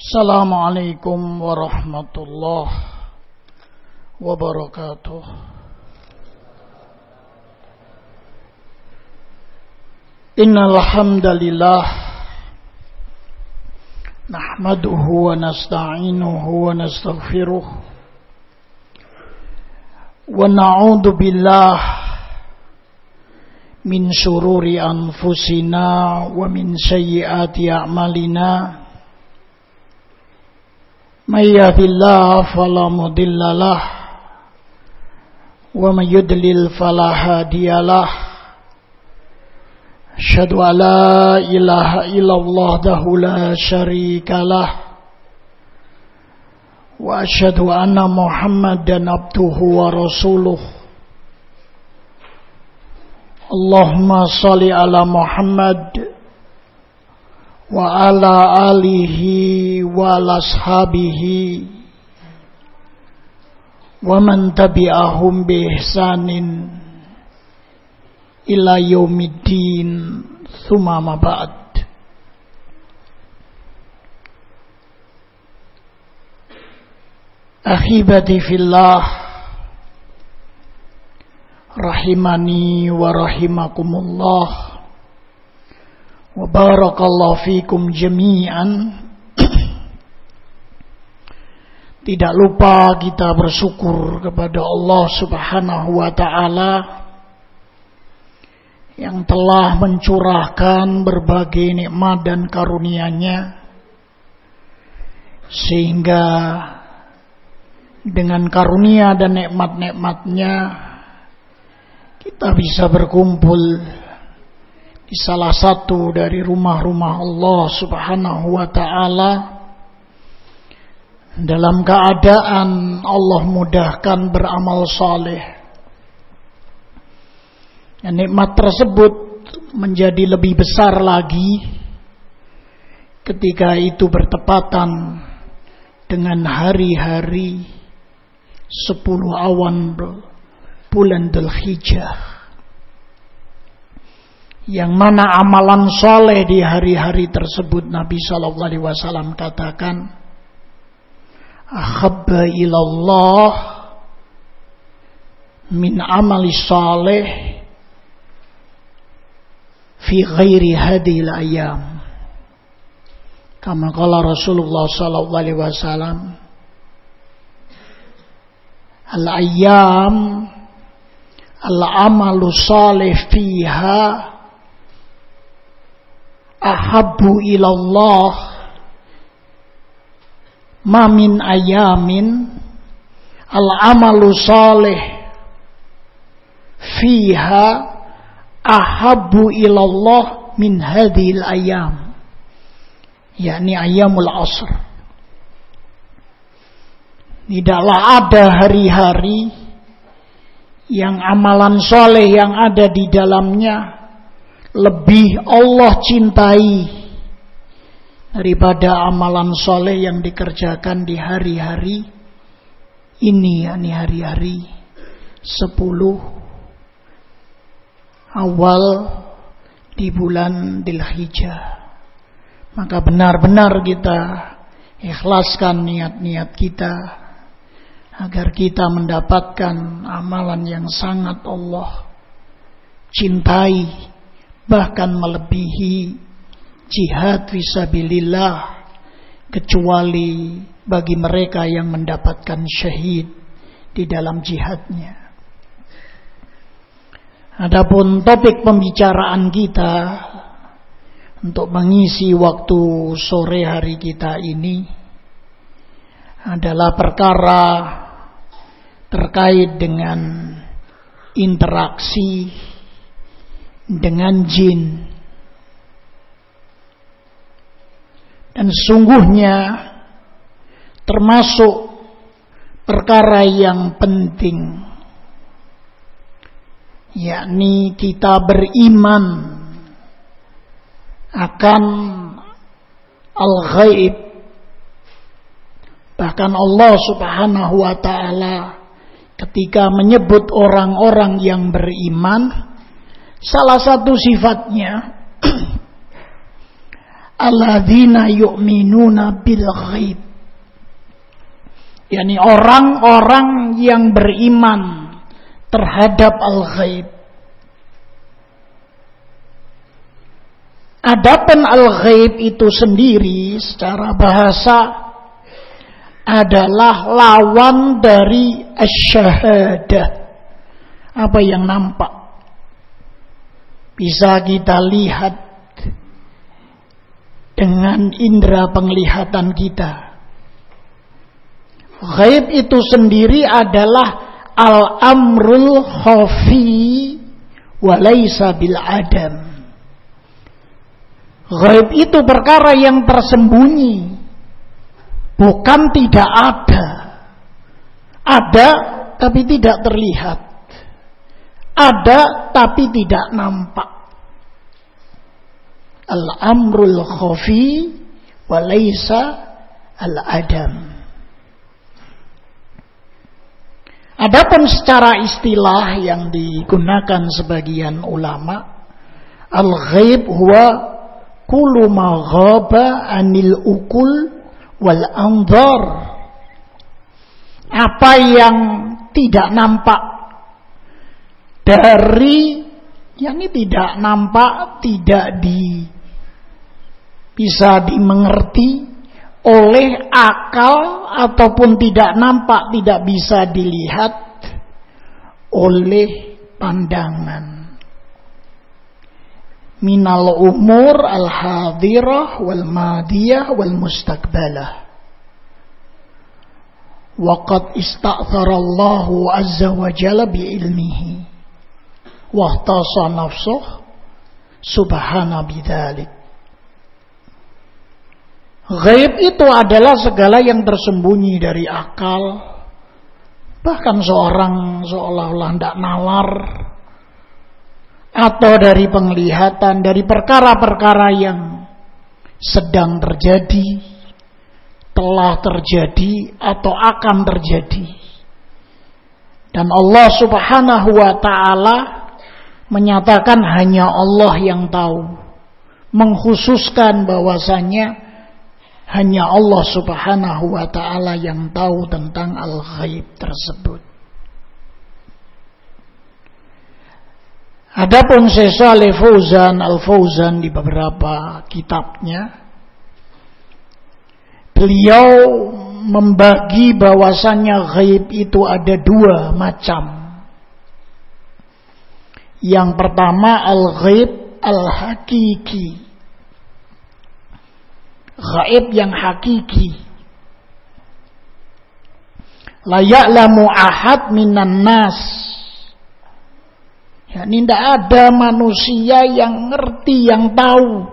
Assalamualaikum warahmatullahi wabarakatuh. Innal hamdalillah nahmaduhu wa nasta'inuhu wa nastaghfiruh wa na'udzu billah min syururi anfusina wa min sayyiati a'malina. May yahdihillahu fala mudilla lahu wa may yudlil fala hadiyalah. Asyhadu an la ilaha illallah wahdahu la syarikalah wa asyhadu anna Muhammadan abduhu wa rasuluh. Allahumma shalli ala Muhammad wa ala alihi wa ashabihi wa man tabi'ahum bi ihsanin ila yaumiddin, tsumma ma ba'd. Akhibati fillah, rahimani wa rahimakumullah. Wa barakallahu fikum jami'an. Tidak lupa kita bersyukur kepada Allah Subhanahu wa ta'ala yang telah mencurahkan berbagai nikmat dan karunia-Nya, sehingga dengan karunia dan nikmat-nikmat-Nya kita bisa berkumpul di salah satu dari rumah-rumah Allah Subhanahu wa ta'ala dalam keadaan Allah mudahkan beramal saleh. Dan nikmat tersebut menjadi lebih besar lagi ketika itu bertepatan dengan hari-hari 10 awan bulan Dzulhijjah, yang mana amalan soleh di hari-hari tersebut Nabi SAW katakan, ahabba ilallah min amali saleh fi ghairi hadhil ayyam, kama qala Rasulullah SAW, al ayyam al amalu saleh fiha ahabbu ilallah ma min ayamin al amalu salih fiha ahabbu ilallah min hadhil ayam, yakni ayamul asr. Tidaklah ada hari-hari yang amalan soleh yang ada di dalamnya lebih Allah cintai daripada amalan soleh yang dikerjakan di hari-hari ini, yakni hari-hari 10 awal di bulan Dzulhijjah. Maka benar-benar kita ikhlaskan niat-niat kita agar kita mendapatkan amalan yang sangat Allah cintai, bahkan melebihi jihad fisabilillah, kecuali bagi mereka yang mendapatkan syahid di dalam jihadnya. Adapun topik pembicaraan kita untuk mengisi waktu sore hari kita ini adalah perkara terkait dengan interaksi dengan jin. Dan sesungguhnya termasuk perkara yang penting, yakni kita beriman akan al-ghaib. Bahkan Allah Subhanahu wa ta'ala ketika menyebut orang-orang yang beriman, salah satu sifatnya alladzina yu'minuna bil ghaib, yakni orang-orang yang beriman terhadap al-ghaib. Adapun al-ghaib itu sendiri secara bahasa adalah lawan dari asy-syahadah, apa yang nampak, bisa kita lihat dengan indera penglihatan kita. Ghaib itu sendiri adalah al-amrul khafi wa laisa bil adam. Ghaib itu perkara yang tersembunyi, bukan tidak ada. Ada tapi tidak terlihat. Ada tapi tidak nampak. Al-amrul khafi wa laisa al-adam. Adapun secara istilah yang digunakan sebagian ulama, al-ghaib huwa kullu ma ghaba anil ukul wal anzar, apa yang tidak nampak dari, yakni tidak nampak, tidak bisa dimengerti oleh akal, ataupun tidak nampak, tidak bisa dilihat oleh pandangan. Minal umur al-hadirah wal madiyah wal mustaqbalah. Waqad ista'thara Allah azza wa jalla bi ilmihi wa ihtasa nafsuh subhana bidzalik. Ghaib itu adalah segala yang tersembunyi dari akal, bahkan seorang seolah-olah tidak nalar, atau dari penglihatan, dari perkara-perkara yang sedang terjadi, telah terjadi, atau akan terjadi. Dan Allah subhanahu wa ta'ala menyatakan hanya Allah yang tahu, mengkhususkan bahwasanya hanya Allah subhanahu wa ta'ala yang tahu tentang al-ghaib tersebut. Adapun Syekh Shalih Al-Fauzan di beberapa kitabnya, beliau membagi bahwasannya ghaib itu ada dua macam. Yang pertama al-ghaib al-hakiki, ghaib yang hakiki. La ya'lamu ahad minan nas, yakni tidak ada manusia yang ngerti, yang tahu.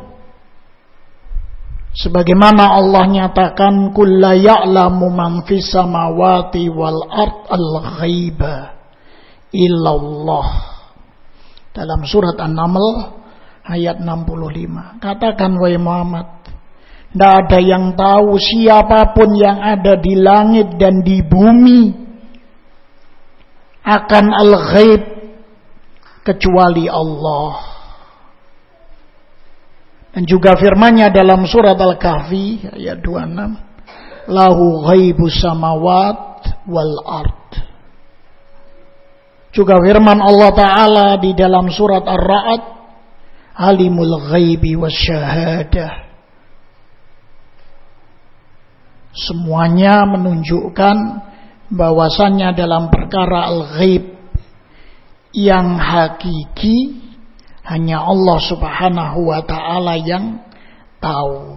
Sebagaimana Allah nyatakan, "Qul la ya'lamu man fis samawati wal ard al-ghaiba illallah." Dalam surat An-Naml ayat 65. Katakan wahai Muhammad, tidak ada yang tahu, siapapun yang ada di langit dan di bumi, akan al-ghaib kecuali Allah. Dan juga firman-Nya dalam surat Al-Kahfi ayat 26, lahu ghaibus samawat wal ard. Juga firman Allah Ta'ala di dalam surat Ar-Ra'd, alimul ghaibi wasyahadah. Semuanya menunjukkan bahwasannya dalam perkara al-ghaib yang hakiki, hanya Allah subhanahu wa ta'ala yang tahu.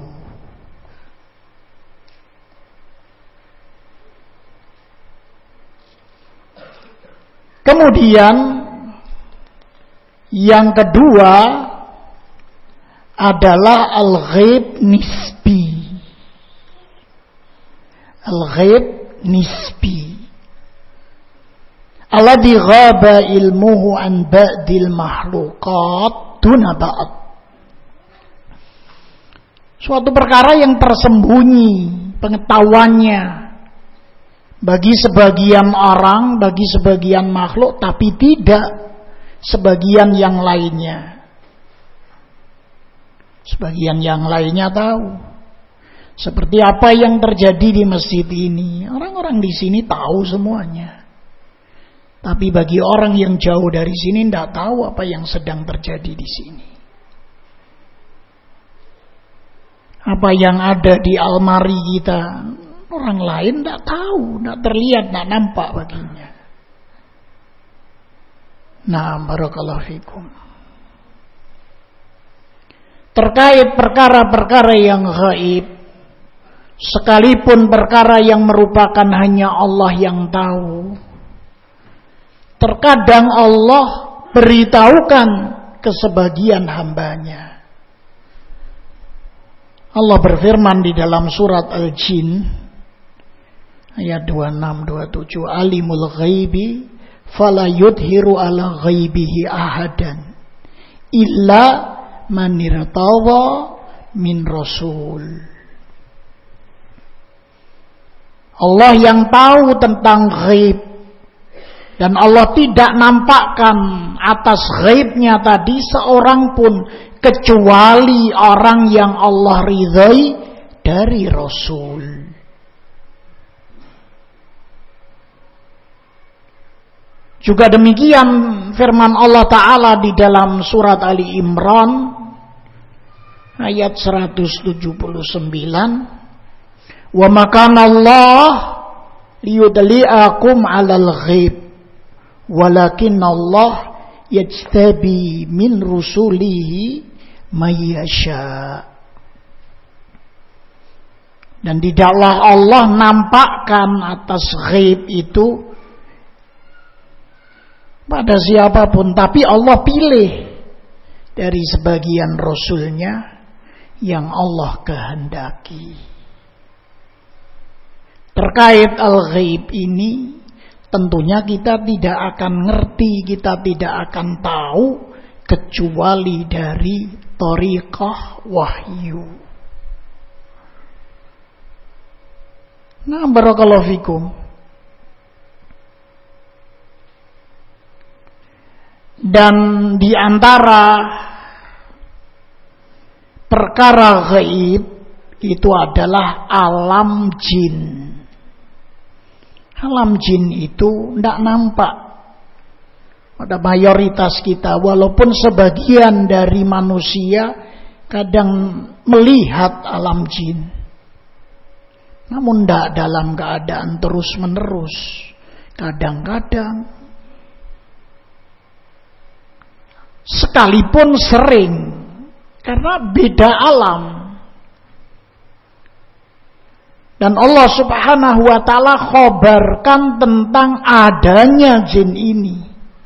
Kemudian yang kedua adalah al-ghaib nisbi. Al-ghaib nisbi, alladhi ghaba ilmuhu an ba'dil mahluqat duna ba'd. Suatu perkara yang tersembunyi pengetahuannya bagi sebagian orang, bagi sebagian makhluk, tapi tidak sebagian yang lainnya. Sebagian yang lainnya tahu. Seperti apa yang terjadi di masjid ini. Orang-orang di sini tahu semuanya. Tapi bagi orang yang jauh dari sini tidak tahu apa yang sedang terjadi di sini. Apa yang ada di almari kita, orang lain tidak tahu, tidak terlihat, tidak nampak baginya. Nah, barakallahu fikum. Terkait perkara-perkara yang gaib, sekalipun perkara yang merupakan hanya Allah yang tahu, terkadang Allah beritahukan ke sebagian hambanya. Allah berfirman di dalam surat Al-Jin ayat 26-27, Alimul ghaibi fala yudhiru ala ghaibihi ahadan illa man irtawa min rasul. Allah yang tahu tentang ghaib, dan Allah tidak nampakkan atas ghaibnya tadi seorang pun kecuali orang yang Allah ridhai dari Rasul. Juga demikian firman Allah Ta'ala di dalam surat Ali Imran ayat 179. Wa makana Allah liyudli'akum 'alal ghaib walakin Allah yajtabi min rusulihi mayyasha. Dan tidaklah Allah nampakkan atas ghaib itu pada siapapun, tapi Allah pilih dari sebagian rasulnya yang Allah kehendaki. Terkait al-ghaib ini tentunya kita tidak akan ngerti, kita tidak akan tahu kecuali dari thariqah wahyu. Nah, barakallahu fikum. Dan di antara perkara ghaib itu adalah alam jin. Alam jin itu tidak nampak pada mayoritas kita, walaupun sebagian dari manusia kadang melihat alam jin, namun tidak dalam keadaan terus menerus. Kadang-kadang, sekalipun sering, karena beda alam. Dan Allah Subhanahu wa ta'ala khobarkan tentang adanya jin ini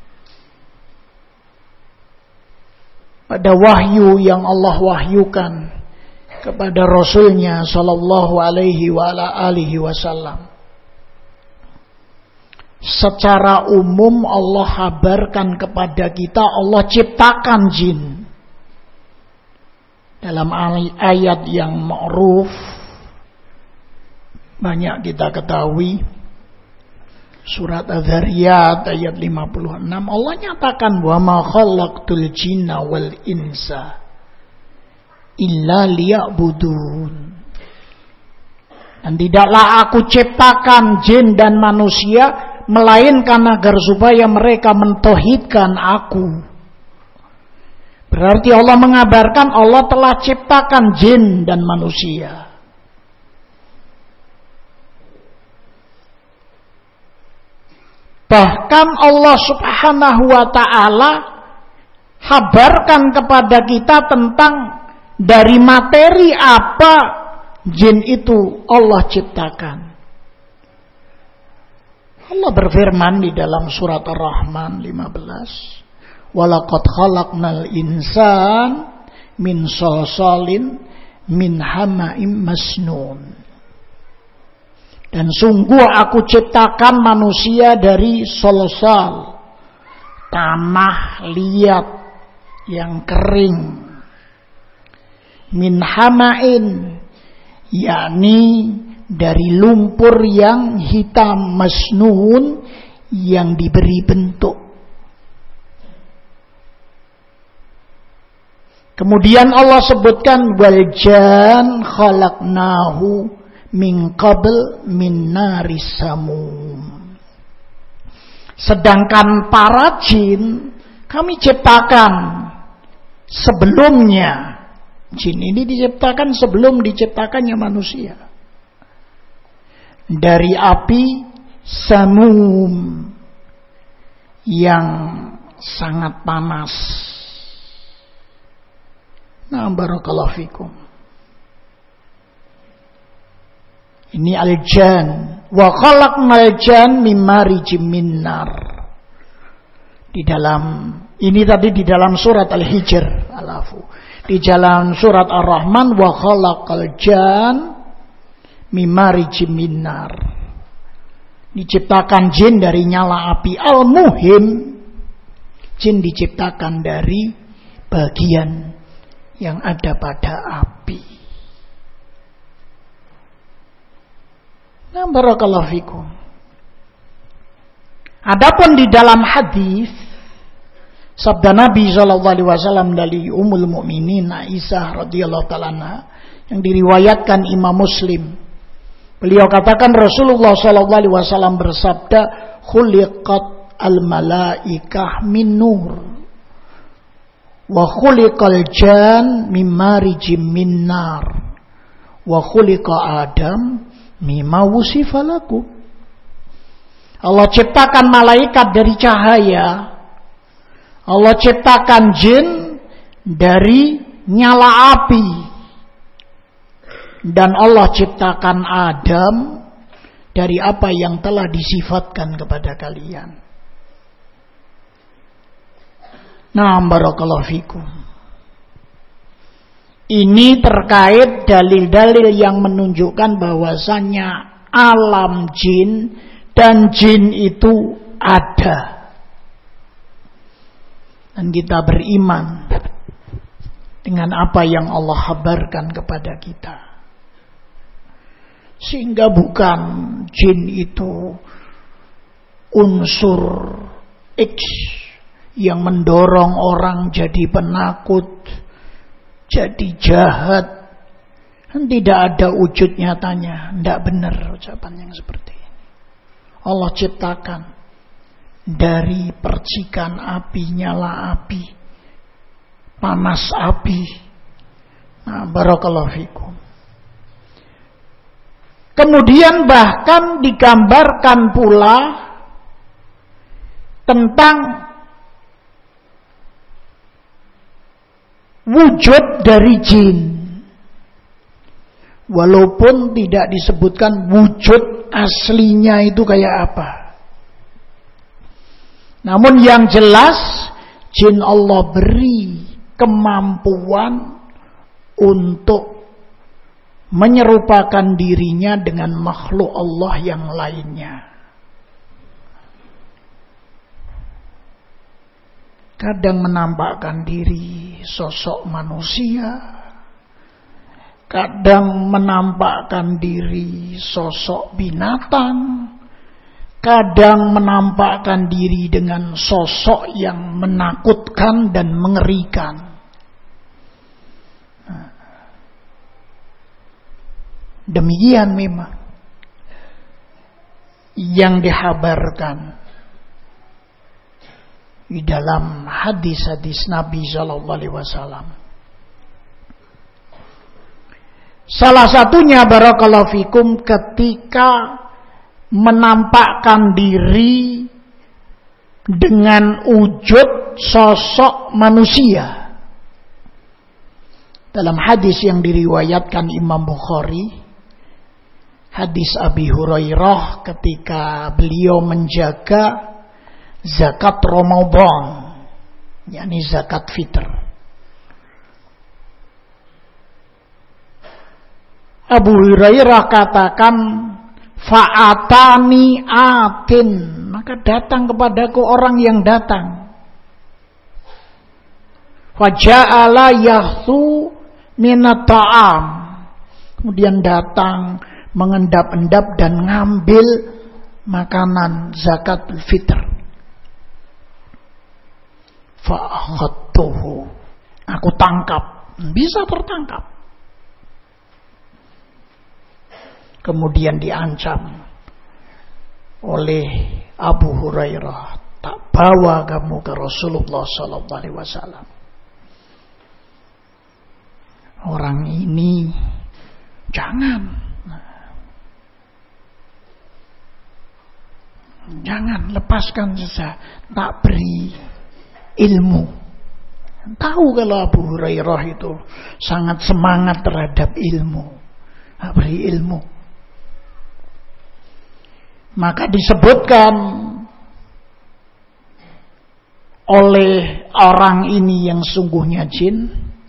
pada wahyu yang Allah wahyukan kepada Rasulnya sallallahu alaihi wa ala alihi wasallam. Secara umum Allah kabarkan kepada kita Allah ciptakan jin. Dalam ayat yang ma'ruf banyak kita ketahui, surat Az-Zariyat ayat 56, Allah nyatakan wa ma khalaqtul jinna wal insa illa liya'budun. Dan tidaklah aku ciptakan jin dan manusia melainkan agar supaya mereka mentauhidkan aku. Berarti Allah mengabarkan Allah telah ciptakan jin dan manusia. Bahkan Allah Subhanahu wa ta'ala kabarkan kepada kita tentang dari materi apa jin itu Allah ciptakan. Allah berfirman di dalam surat Ar-Rahman 15, walaqad khalaqnal insan min salsalin min hama'im masnun. Dan sungguh aku ciptakan manusia dari salsal, tanah liat yang kering, min hama'in, yakni dari lumpur yang hitam, masnun, yang diberi bentuk. Kemudian Allah sebutkan wal jan khalaqnahu min qabl min naris samum. Sedangkan para jin kami ciptakan sebelumnya. Jin ini diciptakan sebelum diciptakannya manusia. Dari api samum yang sangat panas. Nah, barakallahu fikum. Ini al-jan. Wa khalaqnal jan min marijim min nar. Di dalam ini tadi di dalam surat Al-Hijr, alafu. Di dalam surat Ar-Rahman wa khalaqal jan min marijim min nar. Diciptakan jin dari nyala api. Al-muhim, jin diciptakan dari bagian yang ada pada api. Nah, barakallahu fikum. Adapun di dalam hadis sabda Nabi SAW dari Ummul Mukminin Aisyah radhiyallahu taala yang diriwayatkan Imam Muslim. Beliau katakan Rasulullah SAW bersabda, "Khuliqat al-malaikah min nur, wa khuliqal jan min marijim min nar, wa khuliqa Adam mimma wusifa lakum." Allah ciptakan malaikat dari cahaya. Allah ciptakan jin dari nyala api. Dan Allah ciptakan Adam dari apa yang telah disifatkan kepada kalian. Nah, barakallahu fikum. Ini terkait dalil-dalil yang menunjukkan bahwasannya alam jin dan jin itu ada. Dan kita beriman dengan apa yang Allah kabarkan kepada kita. Sehingga bukan jin itu unsur X yang mendorong orang jadi penakut, jadi jahat. Tidak ada wujud nyatanya. Tidak benar ucapan yang seperti ini. Allah ciptakan dari percikan api, nyala api, panas api. Nah, barakallahu fikum. Kemudian bahkan digambarkan pula tentang wujud dari jin. Walaupun tidak disebutkan wujud aslinya itu kayak apa. Namun yang jelas jin Allah beri kemampuan untuk menyerupakan dirinya dengan makhluk Allah yang lainnya. Kadang menampakkan diri sosok manusia, kadang menampakkan diri sosok binatang, kadang menampakkan diri dengan sosok yang menakutkan dan mengerikan. Demikian memang yang dikhabarkan di dalam hadis-hadis Nabi sallallahu alaihi wasallam. Salah satunya barakallahu fikum ketika menampakkan diri dengan wujud sosok manusia. Dalam hadis yang diriwayatkan Imam Bukhari, hadis Abi Hurairah ketika beliau menjaga zakat Ramadan, yakni zakat fitr. Abu Hurairah katakan, fa'atani atin, maka datang kepadaku orang yang datang. Faja'ala yahsu minat ta'am, kemudian datang mengendap-endap dan ngambil makanan zakat fitr. Fa'akhadtuhu, Aku tangkap. Bisa tertangkap. Kemudian diancam oleh Abu Hurairah, tak bawa kamu ke Rasulullah sallallahu alaihi wasallam. Orang ini jangan lepaskan saja, tak beri ilmu. Tahu kalau Abu Hurairah itu sangat semangat terhadap ilmu, tak beri ilmu. Maka disebutkan oleh orang ini yang sungguhnya jin,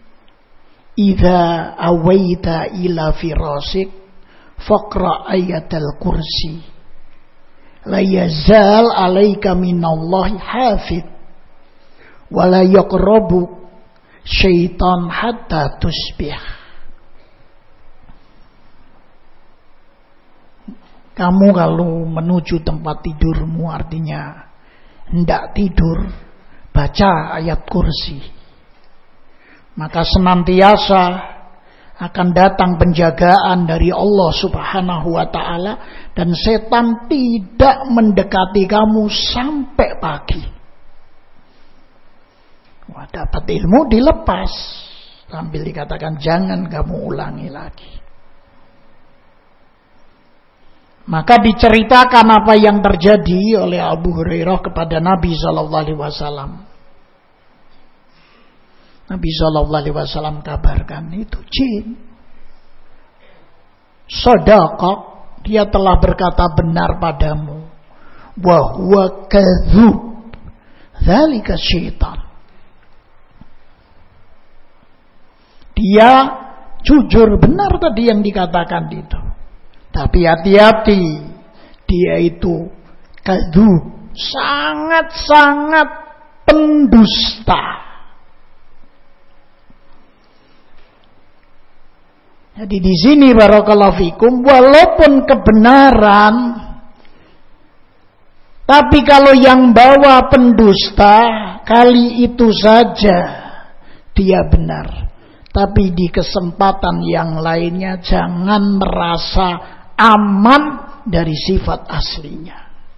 idza awaita ila firasik faqra ayatal kursi la yazal alaika minallahi hafid wa la yaqrabu syaitan hatta tusbih. Kamu kalau menuju tempat tidurmu, artinya hendak tidur, baca ayat kursi. Maka senantiasa akan datang penjagaan dari Allah Subhanahu wa ta'ala, dan setan tidak mendekati kamu sampai pagi. Wah, dapat ilmu dilepas, sambil dikatakan jangan kamu ulangi lagi. Maka diceritakan apa yang terjadi oleh Abu Hurairah kepada Nabi sallallahu alaihi wasallam. Nabi sallallahu alaihi wasallam kabarkan, itu jin. Shadaqah, dia telah berkata benar padamu. Wa huwa kadzub. Dzalika syaitan. Dia jujur, benar tadi yang dikatakan itu. Tapi hati-hati, dia itu kadzub, sangat-sangat pendusta. Jadi di sini barakallahu fikum, walaupun kebenaran, tapi kalau yang bawa pendusta, kali itu saja dia benar. Tapi di kesempatan yang lainnya jangan merasa aman dari sifat aslinya.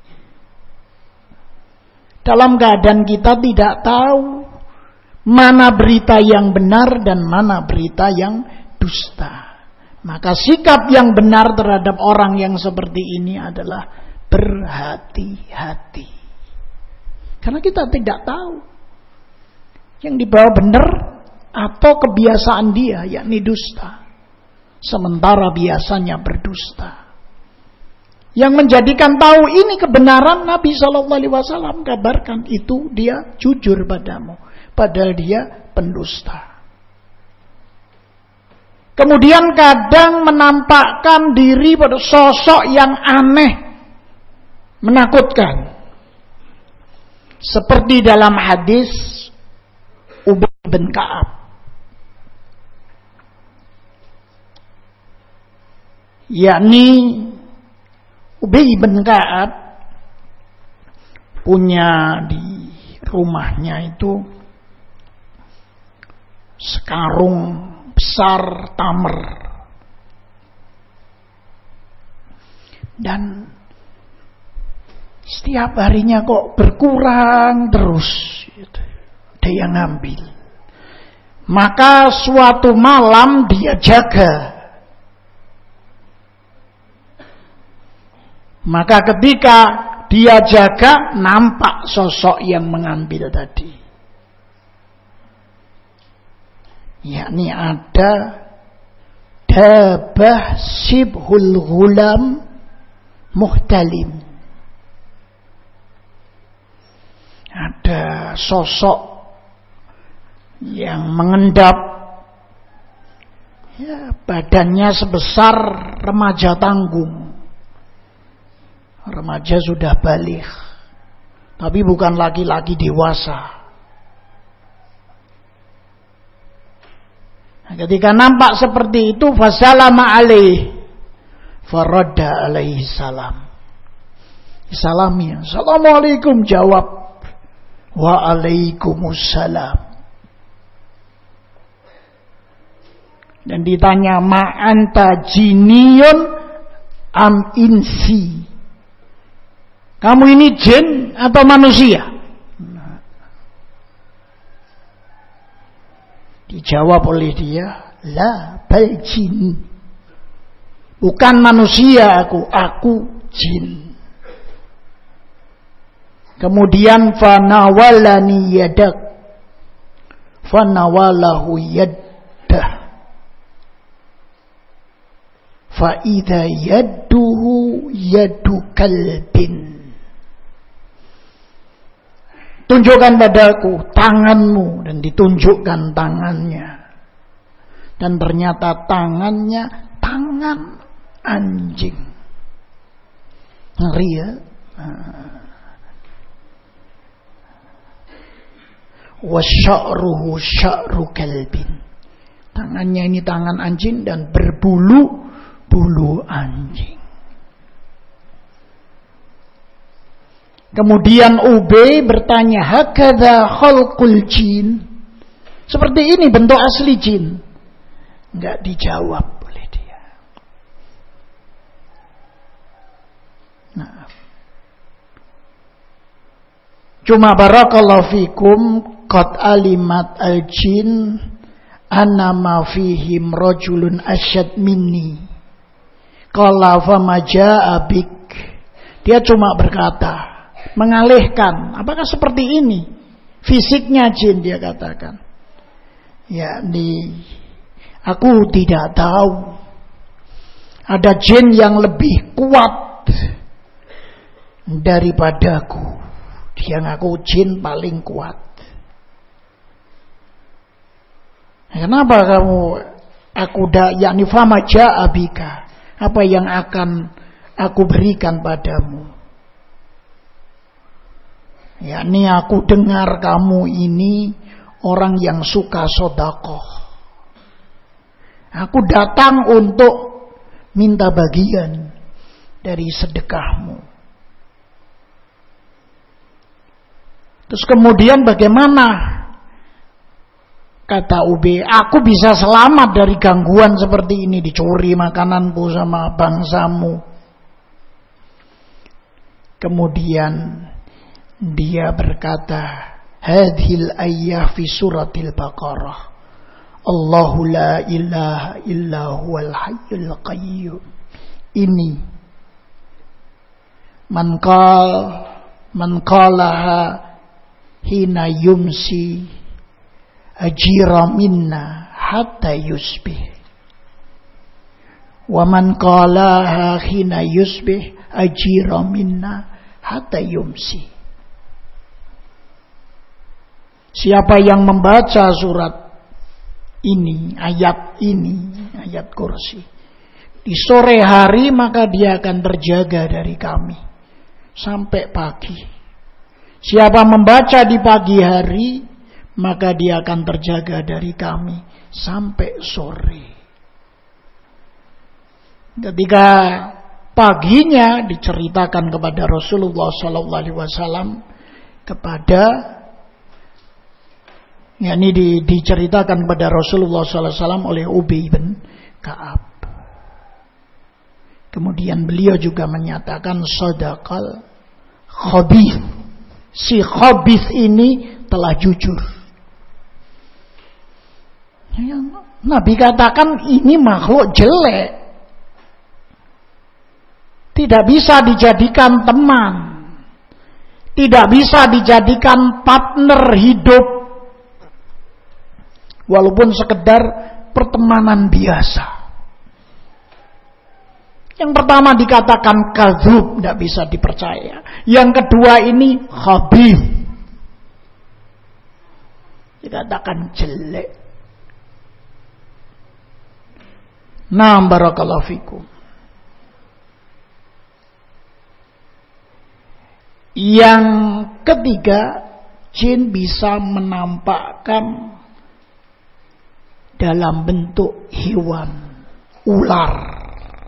Dalam keadaan kita tidak tahu mana berita yang benar dan mana berita yang dusta. Maka sikap yang benar terhadap orang yang seperti ini adalah berhati-hati. Karena kita tidak tahu yang dibawa benar atau kebiasaan dia, yakni dusta. Sementara biasanya berdusta. Yang menjadikan tahu ini kebenaran, Nabi SAW kabarkan itu dia jujur padamu, padahal dia pendusta. Kemudian kadang menampakkan diri pada sosok yang aneh, menakutkan. Seperti dalam hadis Ubay bin Ka'ab. Yakni Ubay bin Ka'ab punya di rumahnya itu sekarung besar tamer, dan setiap harinya kok berkurang terus, ada yang ngambil. Maka suatu malam dia jaga. Maka ketika dia jaga, nampak sosok yang mengambil tadi. Yakni ada dabah sibhul ghulam muhtalim. Ada sosok yang mengendap, ya, badannya sebesar remaja tanggung. Remaja sudah baligh, tapi bukan laki-laki dewasa. Nah, ketika nampak seperti itu, fasalama alaih, faradda alaihi salam. Salami, assalamualaikum, jawab, wa alaikumussalam. Dan ditanya, ma anta jiniyun am insi? Kamu ini jin atau manusia? Dijawab oleh dia, la bal jin. Bukan manusia aku jin. Kemudian fanawalani yadak, fanawalahu yaddah, fa idza yadduhu yadu kalbin. Tunjukkan padaku tanganmu, dan ditunjukkan tangannya. Dan ternyata tangannya tangan anjing. Ngeri ya. Wa sya'ruhu sya'ru kalbin. Tangannya ini tangan anjing dan berbulu bulu anjing. Kemudian Ubay bertanya, hakadha khalqul jin? Seperti ini bentuk asli jin? Enggak dijawab oleh dia. Nah. Cuma barakallahu fikum qad alimat al-jin anna ma fihim rajulun asyad minni. Qala fama jaa bik. Dia cuma berkata, mengalihkan, apakah seperti ini fisiknya jin, dia katakan. Aku tidak tahu. Ada jin yang lebih kuat daripadaku. Dia ngaku jin paling kuat. Kenapa kamu yakni fama jaa bika? Apa yang akan aku berikan padamu? Yakni aku dengar kamu ini orang yang suka sedekah. Aku datang untuk minta bagian dari sedekahmu. Terus kemudian bagaimana? Kata Ubay, aku bisa selamat dari gangguan seperti ini, dicuri makananku sama bangsamu. Kemudian dia berkata, hadhil ayah fi suratil Baqarah. Allahu la ilaha illa huwal hayyul qayyum. Ini man qalaha hina yumsi ajira minna hatta yusbih. Wa man qalaha hina yusbih ajira minna hatta yumsi. Siapa yang membaca surat ini, ayat kursi, di sore hari, maka dia akan terjaga dari kami sampai pagi. Siapa membaca di pagi hari, maka dia akan terjaga dari kami sampai sore. Ketika paginya diceritakan kepada Rasulullah SAW, diceritakan kepada Rasulullah SAW oleh Ubay bin Ka'ab. Kemudian beliau juga menyatakan sadaqal khabith. Si khabith ini telah jujur. Nabi katakan ini makhluk jelek. Tidak bisa dijadikan teman. Tidak bisa dijadikan partner hidup. Walaupun sekedar pertemanan biasa. Yang pertama dikatakan kadzub, tidak bisa dipercaya. Yang kedua ini khabith, dikatakan jelek. Nah, barakallahu fikum. Yang ketiga, jin bisa menampakkan dalam bentuk hewan, ular.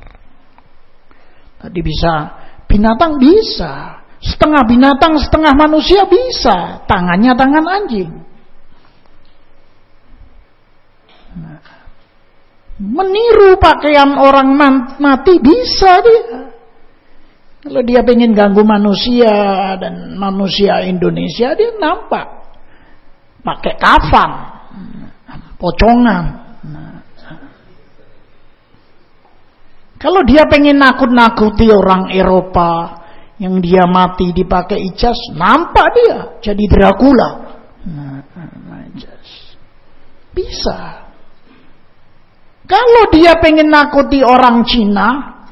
Tadi bisa binatang, bisa setengah binatang setengah manusia, bisa tangannya tangan anjing. Meniru pakaian orang mati bisa dia. Kalau dia pengen ganggu manusia dan manusia Indonesia, dia nampak pakai kafan, pocongan. Kalau dia pengen nakut-nakuti orang Eropa yang dia mati dipakai ijas, nampak dia jadi Dracula. Bisa. Kalau dia pengen nakuti orang Cina,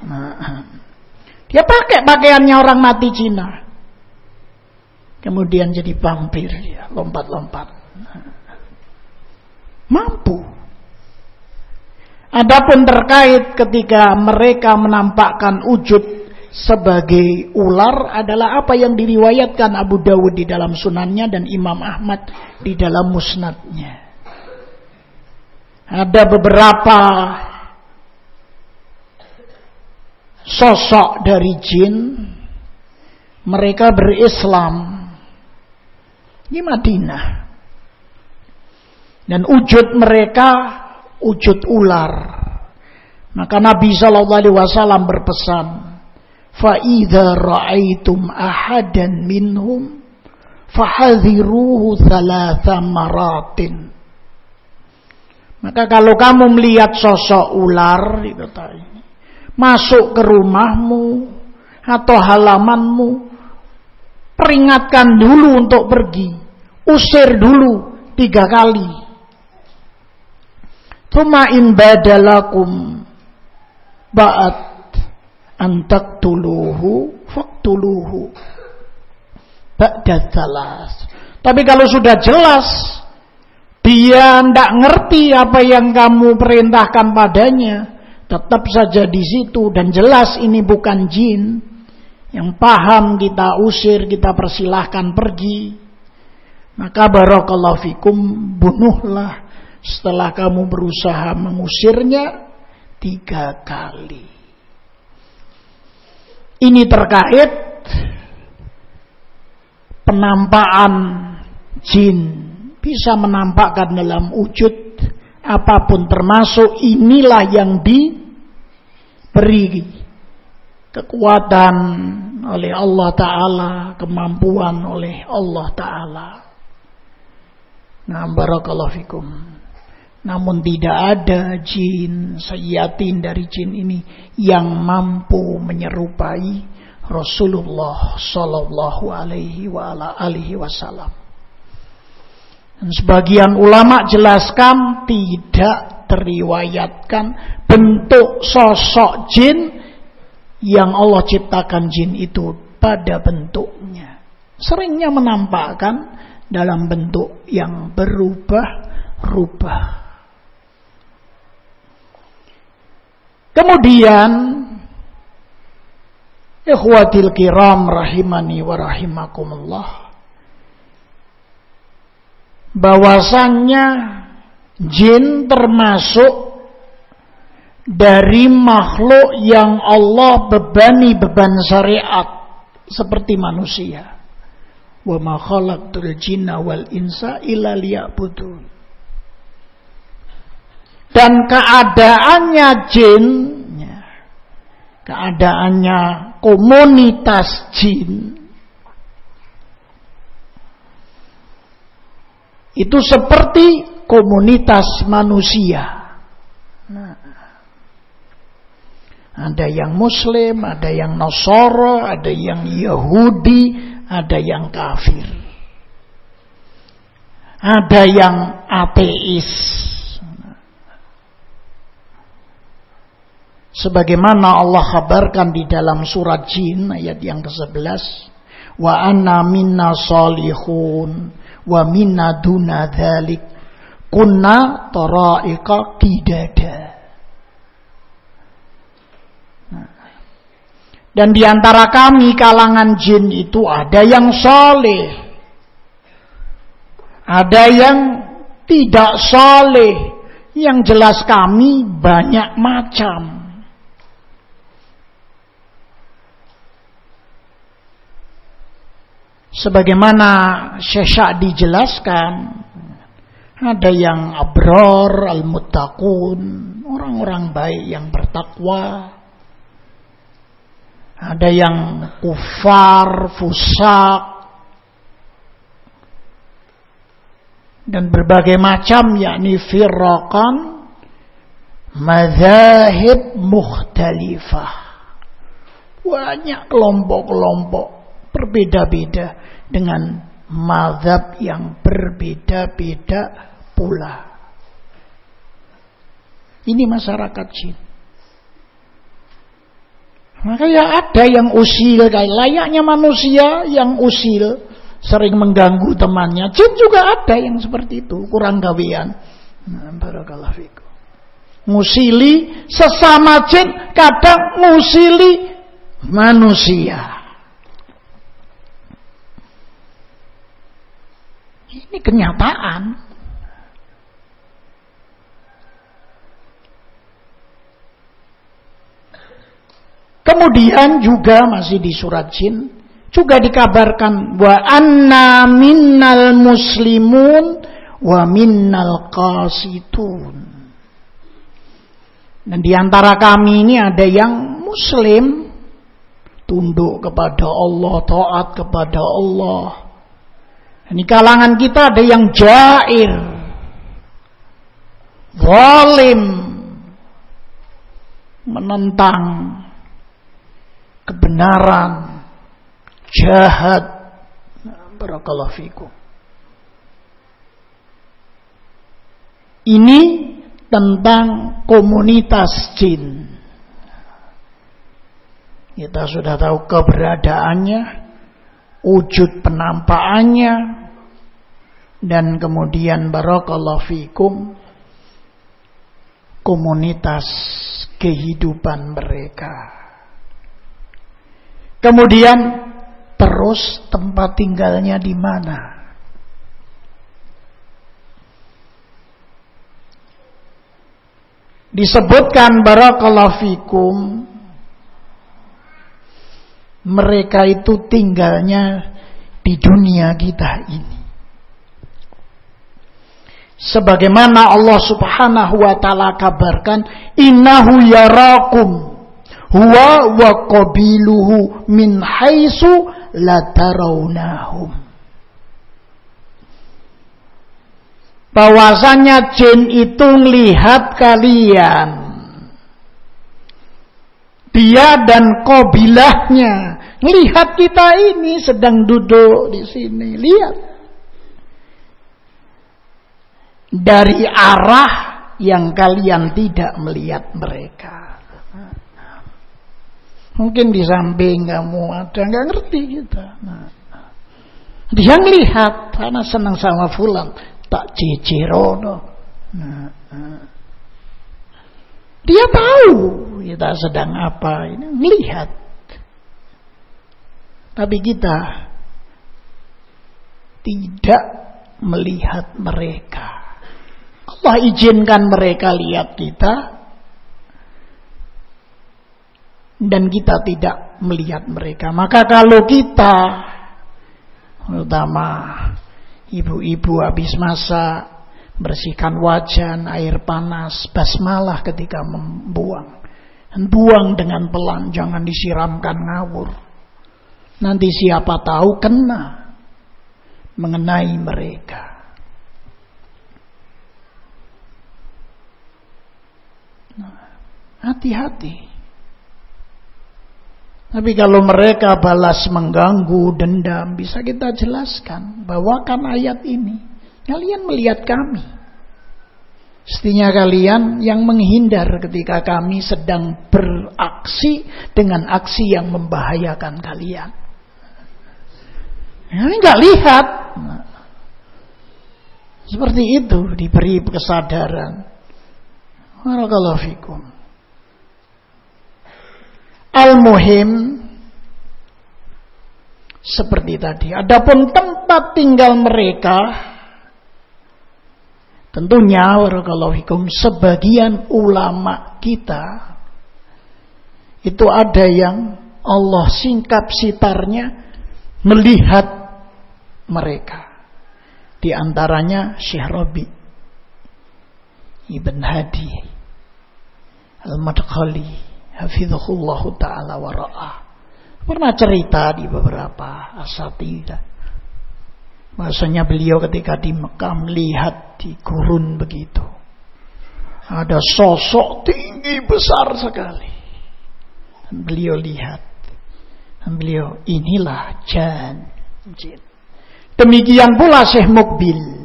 dia pakai pakaiannya orang mati Cina. Kemudian jadi vampir dia, lompat-lompat. Mampu. Adapun terkait ketika mereka menampakkan wujud sebagai ular adalah apa yang diriwayatkan Abu Dawud di dalam sunannya dan Imam Ahmad di dalam musnadnya. Ada beberapa sosok dari jin, mereka berislam di Madinah, dan wujud mereka wujud ular. Maka Nabi SAW berpesan, fa idza ra'aitum ahadan minhum fahadhiruhu thalatha maratin. Maka kalau kamu melihat sosok ular itu tadi masuk ke rumahmu atau halamanmu, peringatkan dulu untuk pergi, usir dulu 3 kali. Tsumma in badalakum ba'at an taqtuluhu faqtuluhu ba'da tsalas. Tapi kalau sudah jelas dia tidak ngerti apa yang kamu perintahkan padanya, tetap saja di situ dan jelas ini bukan jin yang paham, kita usir, kita persilahkan pergi, maka barakallahu fikum, bunuhlah setelah kamu berusaha mengusirnya 3 kali. Ini terkait penampakan jin, bisa menampakkan dalam wujud apapun, termasuk inilah yang diberi kekuatan oleh Allah Ta'ala, kemampuan oleh Allah Ta'ala. Nah, barakallahu fikum. Namun tidak ada jin, sayatin dari jin ini yang mampu menyerupai Rasulullah Sallallahu Alaihi Wasallam. Dan sebagian ulama jelaskan tidak teriwayatkan bentuk sosok jin yang Allah ciptakan jin itu pada bentuknya. Seringnya menampakkan dalam bentuk yang berubah-ubah. Kemudian, ikhwatil kiram rahimani wa rahimakumullah, bahwasannya jin termasuk dari makhluk yang Allah bebani beban syariat seperti manusia. Wa ma khalaqtul jinna wal insa illa liya'budun. Dan keadaannya jin, keadaannya komunitas jin itu seperti komunitas manusia. Nah, ada yang Muslim, ada yang Nasara, ada yang Yahudi, ada yang kafir, ada yang ateis. Sebagaimana Allah kabarkan di dalam surat Jin ayat yang ke-11, wa anna minna salihun wa minna duna dzalik kunna tara'iqa qidada. Dan di antara kami kalangan jin itu ada yang saleh, ada yang tidak saleh. Yang jelas kami banyak macam. Sebagaimana Syekh Sa'di jelaskan, Ada yang abror, al-muttaqun, orang-orang baik yang bertakwa. Ada yang kufar, fusak, dan berbagai macam, yakni firqan, madzahib mukhtalifah. Banyak kelompok-kelompok berbeda-beda dengan mazhab yang berbeda-beda pula. Ini masyarakat jin. Maka ya ada yang usil, layaknya manusia yang usil, sering mengganggu temannya. Jin juga ada yang seperti itu, kurang gawean. Nah, barakallahu fikum. Ngusili sesama jin, kadang ngusili manusia. Ini kenyataan. Kemudian juga masih di surat jin juga dikabarkan wa anna minnal muslimun wa minnal qasitun. Dan di antara kami ini ada yang muslim, tunduk kepada Allah, taat kepada Allah. Di kalangan kita ada yang jair, zalim, menentang kebenaran, jahat. Barakallahu fikum. Ini tentang komunitas jin. Kita sudah tahu keberadaannya, wujud penampakannya, dan kemudian barakallahu fikum komunitas kehidupan mereka. Kemudian terus tempat tinggalnya di mana? Disebutkan barakallahu fikum mereka itu tinggalnya di dunia kita ini. Sebagaimana Allah Subhanahu wa taala kabarkan, innahu yarakum huwa wa qabiluhu min haitsu la tarawnahum. Bahwasanya jin itu melihat kalian. Dia dan qabilahnya melihat kita ini sedang duduk di sini, lihat. Dari arah yang kalian tidak melihat mereka. Mungkin di samping kamu ada, nggak ngerti kita. Dia melihat karena senang sama fulan, tak cicirono. Dia tahu kita sedang apa, ini melihat. Tapi kita tidak melihat mereka. Allah izinkan mereka lihat kita, dan kita tidak melihat mereka. Maka kalau kita, terutama ibu-ibu habis masak, bersihkan wajan, air panas, basmalah ketika membuang. Dan buang dengan pelan, jangan disiramkan ngawur. Nanti siapa tahu kena mengenai mereka. Hati-hati. Tapi kalau mereka balas mengganggu, dendam, bisa kita jelaskan, bawakan ayat ini. Kalian melihat kami. Mestinya kalian yang menghindar ketika kami sedang beraksi dengan aksi yang membahayakan kalian. Ini nggak lihat. Seperti itu diberi kesadaran. Barakallahu fikum. Al-muhim seperti tadi. Adapun tempat tinggal mereka, tentunya barakallahu fikum, sebagian ulama kita itu ada yang Allah singkap sitarnya melihat mereka. Di antaranya Syekh Rabi Ibn Hadi Al-Madkhali hafizahullah ta'ala wa ra'ah pernah cerita di beberapa asatidzah bahasanya beliau ketika di Mekah melihat di gurun begitu ada sosok tinggi besar sekali. Dan beliau lihat, dan beliau inilah jin. Demikian pula Syekh Mukbil.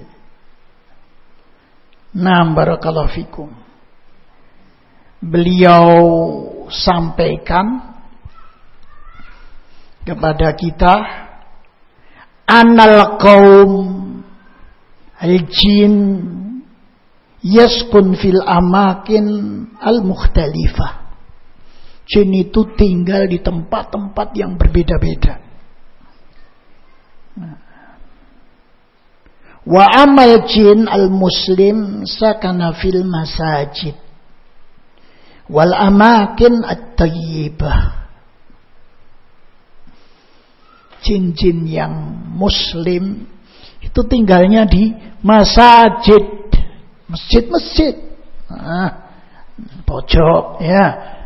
Nah, barakallahu fikum. Beliau sampaikan kepada kita anal qaum al-jin yaskun fil amakin al-mukhtalifah. Jin itu tinggal di tempat-tempat yang berbeda-beda. Wa amal jin al-muslim sakana fil masajid wal amakin at-tayyibah. Jin-jin yang muslim itu tinggalnya di masjid, masjid-masjid, pojok, ya.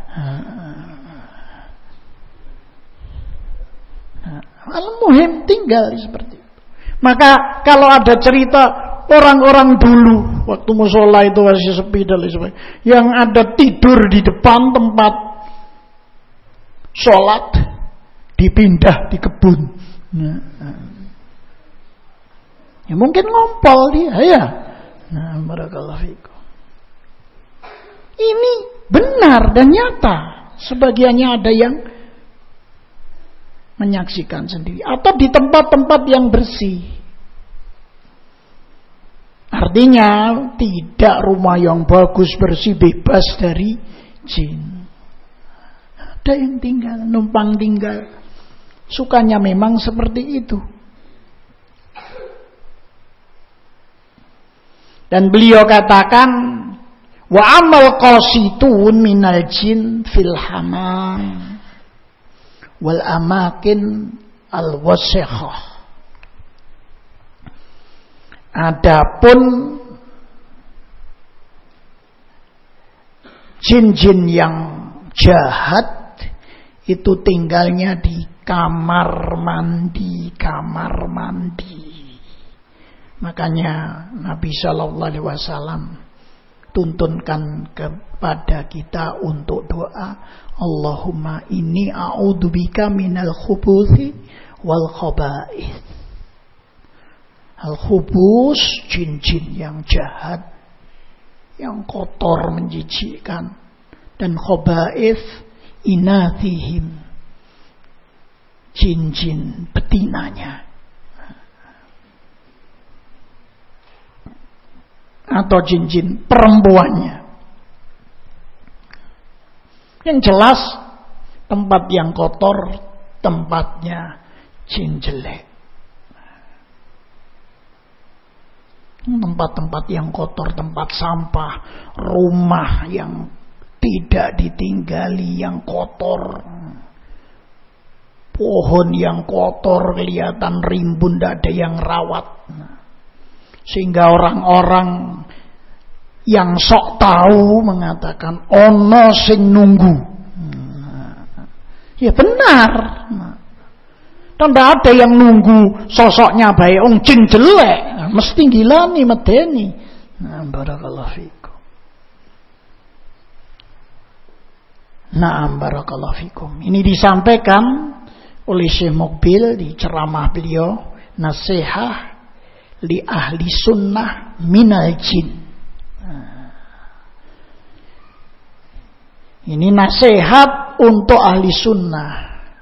Al-muhim tinggal seperti itu. Maka kalau ada cerita orang-orang dulu waktu musola itu masih sepi dan lain sebagainya, yang ada tidur di depan tempat sholat, dipindah di kebun. Ya mungkin ngompol dia, ya. Nah, barakallahu fikum. Ini benar dan nyata. Sebagiannya ada yang menyaksikan sendiri atau di tempat-tempat yang bersih. Artinya tidak rumah yang bagus bersih bebas dari jin. Ada yang tinggal, numpang tinggal. Sukanya memang seperti itu. Dan beliau katakan wa amal qasitun minal jin fil hamam wal amakin al wasikhah. Adapun jin-jin yang jahat itu tinggalnya di kamar mandi. Makanya Nabi Shallallahu Alaihi Wasallam tuntunkan kepada kita untuk doa, Allahumma inni a'udzubika minal khubuthi wal khaba'ith. Al-khubus, jin-jin yang jahat, yang kotor menjijikkan, dan khaba'ith inathihim, jin-jin betinanya atau jin-jin perempuannya. Yang jelas tempat yang kotor tempatnya jin jelek. Tempat-tempat yang kotor, tempat sampah, rumah yang tidak ditinggali yang kotor, pohon yang kotor kelihatan rimbun, tidak ada yang rawat, sehingga orang-orang yang sok tahu mengatakan ono sing nunggu. Ya benar. Dan tidak ada yang nunggu sosoknya baik, jin jelek, mesti gilani medeni. Nah, barakallahu fikum. Naam barakallahu fikum. Ini disampaikan oleh Syekh Mukbil di ceramah beliau, nasihat li ahli sunnah minal jin. Ini nasihat untuk ahli sunnah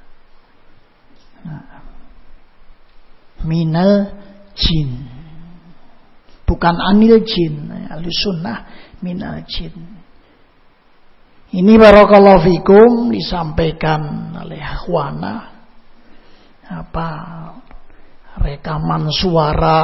minal jin, bukan anil jin. Ahli sunnah minal jin. Ini barakallahu fikum disampaikan oleh akhwana rekaman suara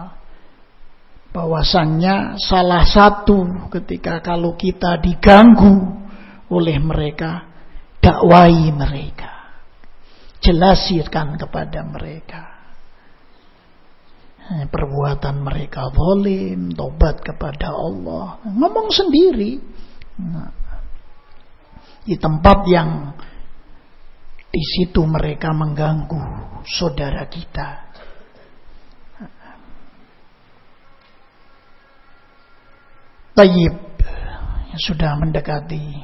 bahwasannya salah satu ketika kalau kita diganggu oleh mereka, dakwai mereka, jelaskan kepada mereka. perbuatan mereka zalim, tobat kepada Allah. Ngomong sendiri. Di tempat yang di situ mereka mengganggu saudara kita. Tayyib, sudah mendekati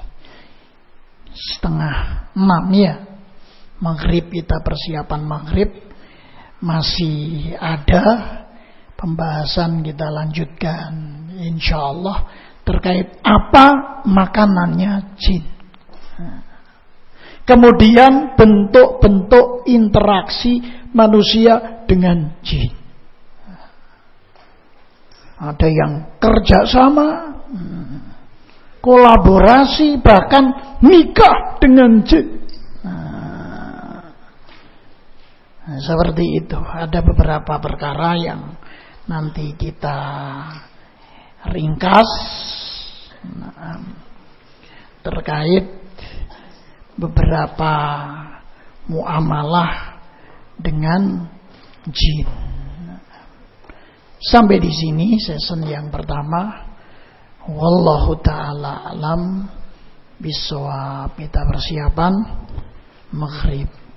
5:30 ya. Maghrib, kita persiapan maghrib. Masih ada pembahasan, kita lanjutkan insyaallah terkait apa makanannya jin. Kemudian bentuk-bentuk interaksi manusia dengan jin. Ada yang kerjasama, kolaborasi, bahkan nikah dengan jin. Nah, seperti itu. Ada beberapa perkara yang nanti kita ringkas terkait beberapa muamalah dengan jin. Sampai di sini season yang pertama. Wallahu ta'ala alam bisawab. Kita persiapan maghrib.